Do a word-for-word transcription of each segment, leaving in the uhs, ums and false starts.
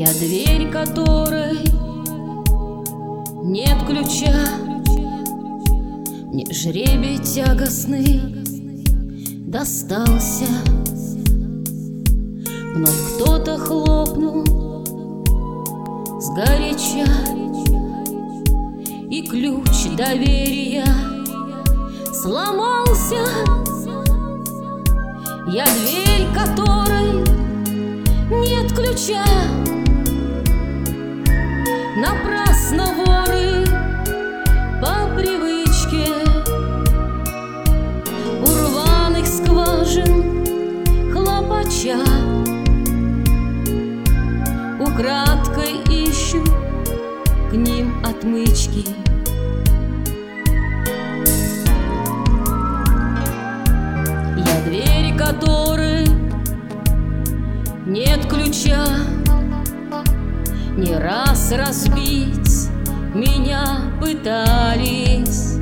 Я дверь, которой нет ключа, мне жребий тягостный достался. Вновь кто-то хлопнул сгоряча, и ключ доверия сломался. Я дверь, которой нет ключа. Напрасно воры по привычке у рваных скважин хлопача украдкой ищут к ним отмычки. Я дверь, которой нет ключа. Не раз разбить меня пытались,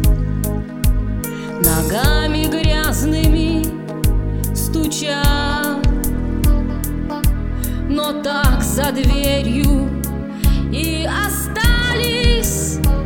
ногами грязными стуча, но так за дверью и остались.